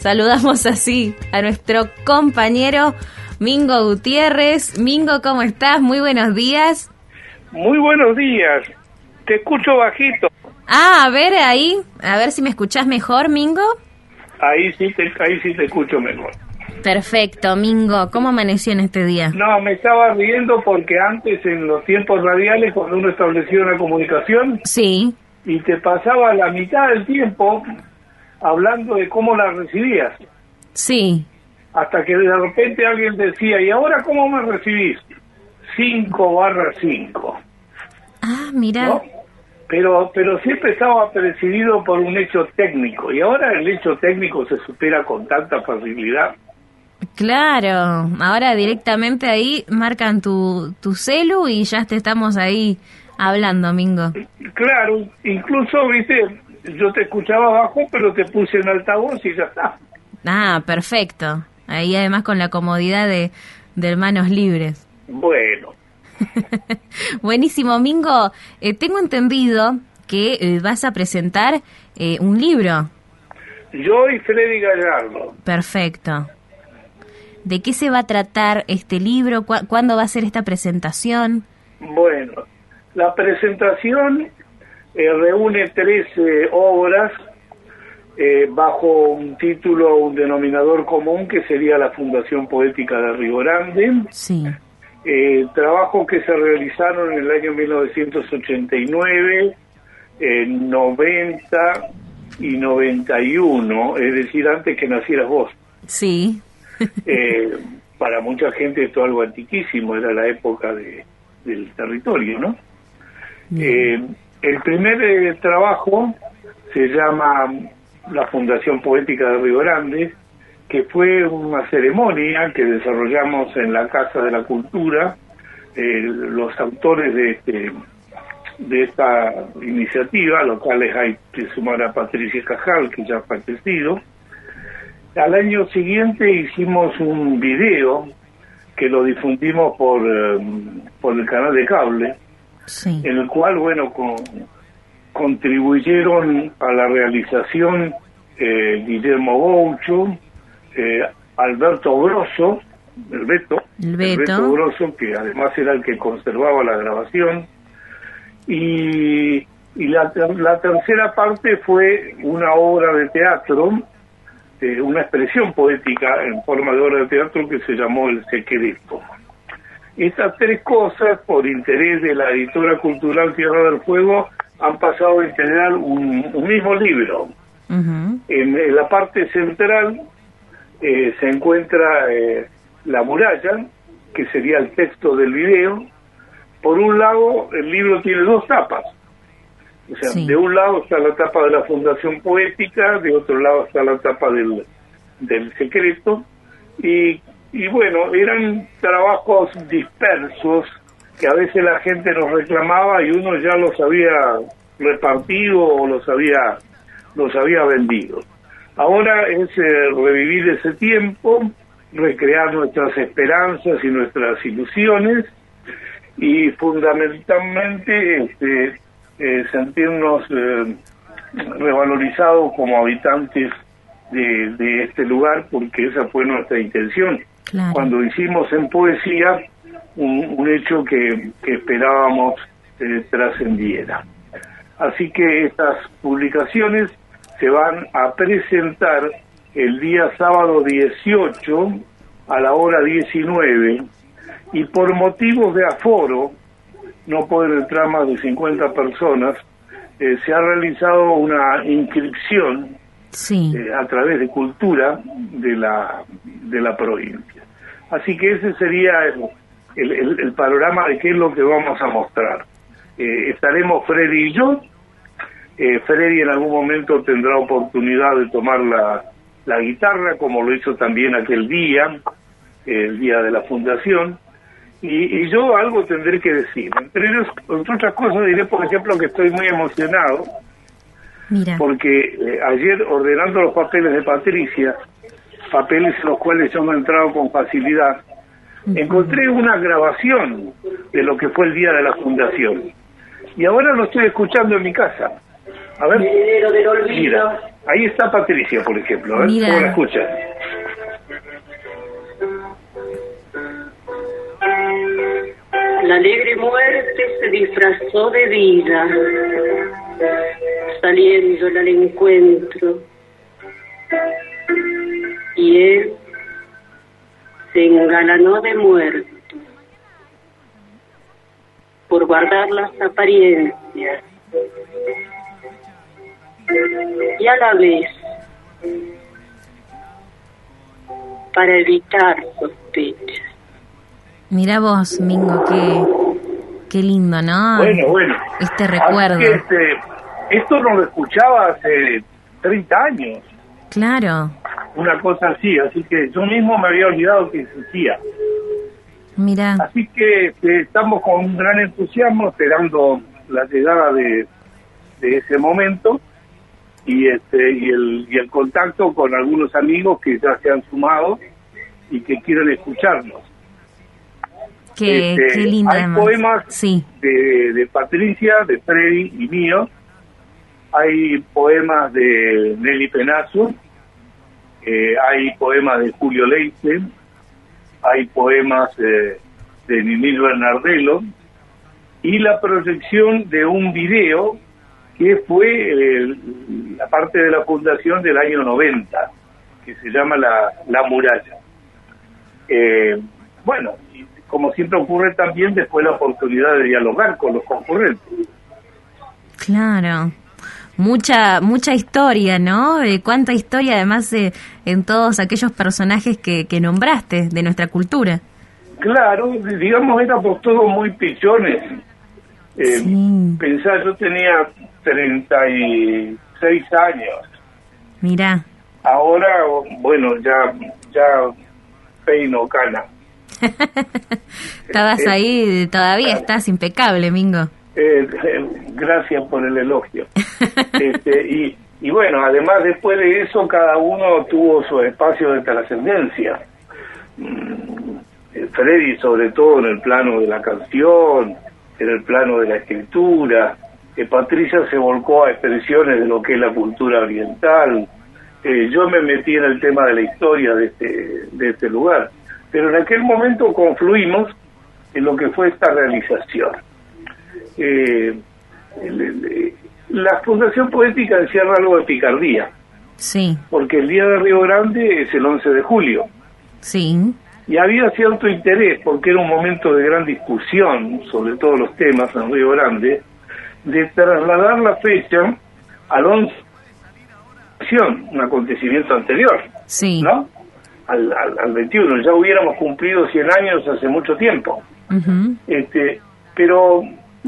saludamos así a nuestro compañero Mingo Gutiérrez. Mingo, ¿cómo estás? Muy buenos días. Muy buenos días. Te escucho bajito. A ver si me escuchás mejor, Mingo. Ahí sí te escucho mejor. Perfecto, Mingo. ¿Cómo amaneció en este día? No, me estaba riendo porque antes, en los tiempos radiales, cuando uno establecía una comunicación, sí, y te pasaba la mitad del tiempo hablando de cómo la recibías. Sí. Hasta que de repente alguien decía, ¿y ahora cómo me recibís? 5/5. Ah, mira. ¿No? Pero siempre estaba presidido por un hecho técnico, y ahora el hecho técnico se supera con tanta facilidad. Claro, ahora directamente ahí marcan tu celu y ya te estamos ahí hablando, Mingo. Claro, incluso, viste, yo te escuchaba bajo, pero te puse en altavoz y ya está. Ah, perfecto. Ahí además con la comodidad de manos libres. Bueno. Buenísimo, Mingo. Tengo entendido que vas a presentar un libro. Yo y Freddy Gallardo. Perfecto. ¿De qué se va a tratar este libro? ¿Cuándo va a ser esta presentación? Bueno, la presentación reúne 13 obras bajo un título, un denominador común, que sería la Fundación Poética de Río Grande. Sí. Trabajos que se realizaron en el año 1989, 90 y 91, es decir, antes que nacieras vos. Sí. Para mucha gente esto es algo antiquísimo, era la época del territorio, ¿no? El primer trabajo se llama la Fundación Poética de Río Grande, que fue una ceremonia que desarrollamos en la Casa de la Cultura. Los autores de esta iniciativa, los cuales hay que sumar a Patricia Cajal, que ya ha fallecido. Al año siguiente hicimos un video que lo difundimos por el canal de cable, sí, en el cual, bueno, contribuyeron a la realización Guillermo Boucho, Alberto Grosso, el Beto Grosso, que además era el que conservaba la grabación, y la tercera parte fue una obra de teatro, una expresión poética en forma de obra de teatro que se llamó El Secreto. Estas tres cosas, por interés de la editora cultural Tierra del Fuego, han pasado a integrar un mismo libro. Uh-huh. En la parte central se encuentra la muralla, que sería el texto del video. Por un lado, el libro tiene dos tapas. O sea, sí, de un lado está la tapa de la Fundación Poética, de otro lado está la tapa del Secreto, y bueno, eran trabajos dispersos que a veces la gente nos reclamaba y uno ya los había repartido o los había vendido. Ahora es revivir ese tiempo, recrear nuestras esperanzas y nuestras ilusiones, y fundamentalmente sentirnos revalorizados como habitantes de este lugar, porque esa fue nuestra intención. Claro. Cuando hicimos en poesía un hecho que esperábamos trascendiera. Así que estas publicaciones se van a presentar el día sábado 18 a la hora 19, y por motivos de aforo, no pueden entrar más de 50 personas, se ha realizado una inscripción, sí, a través de Cultura de la provincia. Así que ese sería el panorama de qué es lo que vamos a mostrar. Estaremos Freddy y yo. Freddy en algún momento tendrá oportunidad de tomar la guitarra, como lo hizo también aquel día, el día de la fundación. Y yo algo tendré que decir. Entre otras cosas diré, por ejemplo, que estoy muy emocionado. Mira. Porque ayer, ordenando los papeles de Patricia, papeles en los cuales yo no he entrado con facilidad, encontré una grabación de lo que fue el día de la fundación. Y ahora lo estoy escuchando en mi casa. A ver, Heredero del olvido. mira, ahí está Patricia, por ejemplo, ¿cómo la escuchas? La alegre muerte se disfrazó de vida, saliéndole al encuentro, y él se engalanó de muerto por guardar las apariencias y a la vez para evitar sospechas. Mirá vos, Mingo, qué lindo, ¿no? Bueno. Este recuerdo. Así que, esto no lo escuchaba hace 30 años. Claro. Una cosa así que yo mismo me había olvidado que existía. Mira. Así que estamos con un gran entusiasmo esperando la llegada de ese momento y el contacto con algunos amigos que ya se han sumado y que quieren escucharnos. Qué lindo. Hay además. poemas sí. de Patricia, de Freddy y mío. Hay poemas de Nelly Penazo, hay poemas de Julio Leite, hay poemas de Ninil Bernardello y la proyección de un video que fue la parte de la fundación del año 90, que se llama La Muralla. Bueno, y como siempre ocurre también después la oportunidad de dialogar con los concurrentes. Claro. Mucha historia, ¿no? Cuánta historia además en todos aquellos personajes que nombraste de nuestra cultura. Claro, digamos, éramos todos muy pichones. Sí. Pensá, yo tenía 36 años. Mirá. Ahora, bueno, ya peino cana. Estabas ahí, todavía estás impecable, Mingo. Gracias por el elogio. Y bueno, además después de eso cada uno tuvo su espacio de trascendencia. Freddy sobre todo en el plano de la canción, en el plano de la escritura. Patricia se volcó a expresiones de lo que es la cultura oriental. Yo me metí en el tema de la historia de este lugar. Pero en aquel momento confluimos en lo que fue esta realización. La Fundación Poética encierra algo de picardía. Sí. Porque el Día de Río Grande es el 11 de julio. Sí. Y había cierto interés, porque era un momento de gran discusión sobre todos los temas en Río Grande, de trasladar la fecha al 11, un acontecimiento anterior. Sí. ¿No? Al 21. Ya hubiéramos cumplido 100 años hace mucho tiempo. Uh-huh. Pero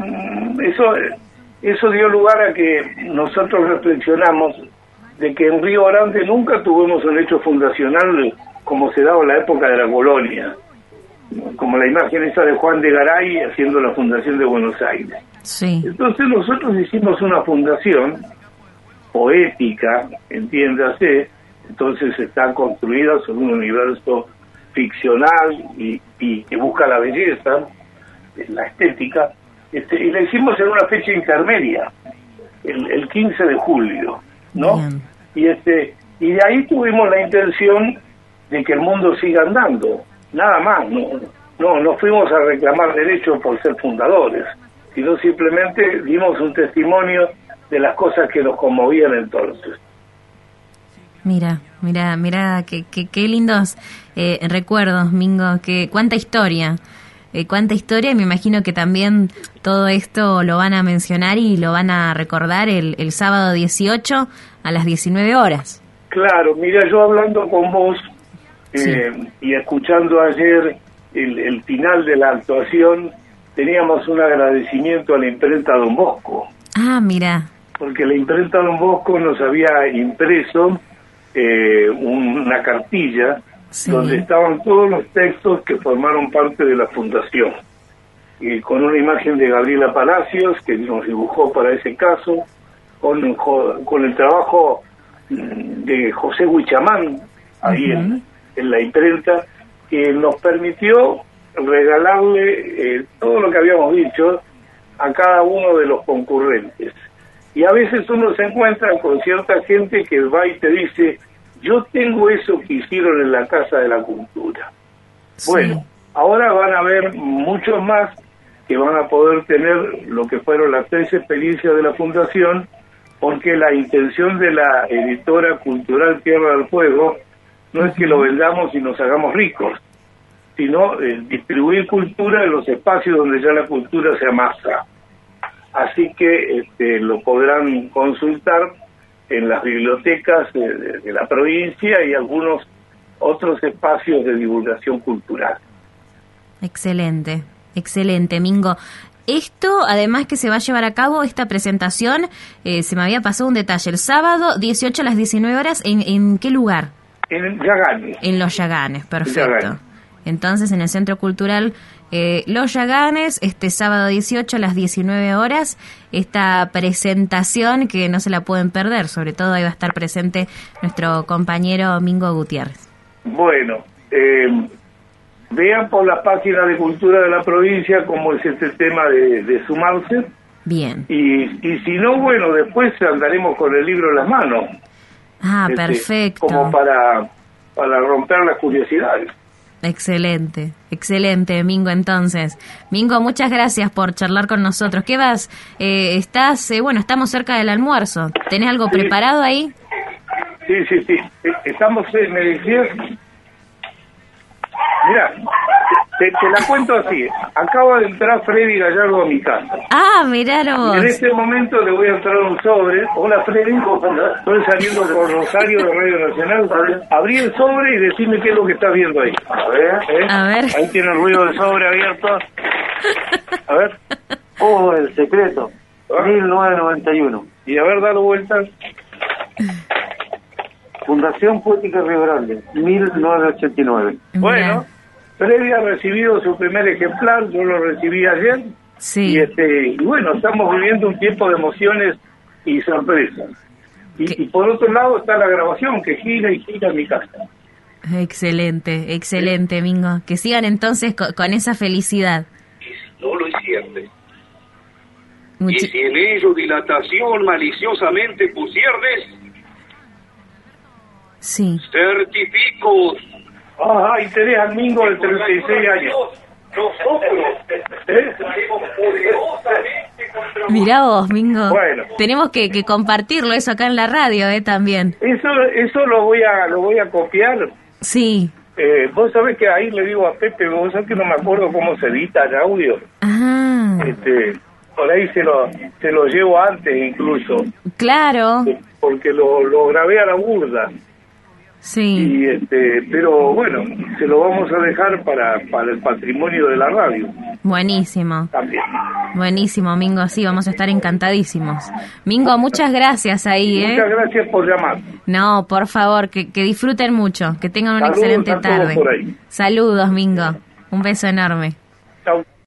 eso dio lugar a que nosotros reflexionamos de que en Río Grande nunca tuvimos un hecho fundacional como se daba en la época de la colonia, como la imagen esa de Juan de Garay haciendo la fundación de Buenos Aires. Sí. Entonces nosotros hicimos una fundación poética, entiéndase, entonces está construida sobre un universo ficcional y que busca la belleza, la estética, y la hicimos en una fecha intermedia, el 15 de julio, ¿no? Bien. Y de ahí tuvimos la intención de que el mundo siga andando, nada más, no fuimos a reclamar derechos por ser fundadores, sino simplemente dimos un testimonio de las cosas que nos conmovían entonces. Mira, qué lindos recuerdos, Mingo, cuánta historia, y me imagino que también todo esto lo van a mencionar y lo van a recordar el sábado 18 a las 19 horas. Claro, mira, yo hablando con vos sí. Y escuchando ayer el final de la actuación, teníamos un agradecimiento a la imprenta Don Bosco. Ah, mira. Porque la imprenta Don Bosco nos había impreso una cartilla sí. donde estaban todos los textos que formaron parte de la fundación, y con una imagen de Gabriela Palacios que nos dibujó para ese caso, con el trabajo de José Huichamán ahí uh-huh. en la imprenta, que nos permitió regalarle todo lo que habíamos dicho a cada uno de los concurrentes. Y a veces uno se encuentra con cierta gente que va y te dice, yo tengo eso que hicieron en la Casa de la Cultura. Sí. Bueno, ahora van a haber muchos más que van a poder tener lo que fueron las 3 experiencias de la Fundación, porque la intención de la editora cultural Tierra del Fuego no es que lo vendamos y nos hagamos ricos, sino distribuir cultura en los espacios donde ya la cultura se amasa. Así que lo podrán consultar en las bibliotecas de la provincia y algunos otros espacios de divulgación cultural. Excelente, excelente, Mingo. Esto, además que se va a llevar a cabo esta presentación, se me había pasado un detalle, el sábado 18 a las 19 horas, ¿en qué lugar? En Yaganes. En Los Yaganes, perfecto. Yaganes. Entonces, en el Centro Cultural Los Yaganes, este sábado 18 a las 19 horas, esta presentación que no se la pueden perder, sobre todo ahí va a estar presente nuestro compañero Mingo Gutiérrez. Bueno, vean por la página de Cultura de la provincia cómo es este tema de sumarse. Bien. Y si no, bueno, después andaremos con el libro en las manos. Ah, perfecto. Como para romper las curiosidades. Excelente, excelente, Mingo. Entonces, Mingo, muchas gracias por charlar con nosotros. ¿Qué vas? Estamos cerca del almuerzo. ¿Tenés algo preparado ahí? Sí. Estamos, me decías... Mira, te la cuento así. Acaba de entrar Freddy Gallardo a mi casa. Ah, mirá vos. En este momento le voy a entrar un sobre. Hola, Freddy. Estoy saliendo con Rosario de Radio Nacional. Abrí el sobre y decime qué es lo que estás viendo ahí. A ver. Ahí tiene el ruido del sobre abierto. A ver. Oh, El Secreto, 1991. Y a ver, dalo vueltas. Fundación Poética Río Grande, 1989. Bueno, Freddy ha recibido su primer ejemplar, yo lo recibí ayer. Sí. Y bueno, estamos viviendo un tiempo de emociones y sorpresas. Y por otro lado está la grabación que gira y gira en mi casa. Excelente, excelente, Mingo. Que sigan entonces con esa felicidad. No lo hicieres. Y si en ello dilatación maliciosamente pusierdes, sí, certifico. Ajá, y tenés al Mingo de 36 años. Mirá vos, Mingo. Bueno. Tenemos que compartirlo eso acá en la radio, también. Eso lo voy a copiar. Sí. Vos sabés que ahí le digo a Pepe, vos sabés que no me acuerdo cómo se edita el audio. Ah. Por ahí se lo llevo antes incluso. Claro. Porque lo grabé a la burda. Sí. Pero bueno, se lo vamos a dejar para el patrimonio de la radio. Buenísimo. También. Buenísimo, Mingo, sí, vamos a estar encantadísimos. Mingo, muchas gracias ahí, Muchas gracias por llamar. No, por favor, que disfruten mucho, que tengan una Saludos excelente a todos tarde. por ahí. Saludos, Mingo. Un beso enorme. Chau.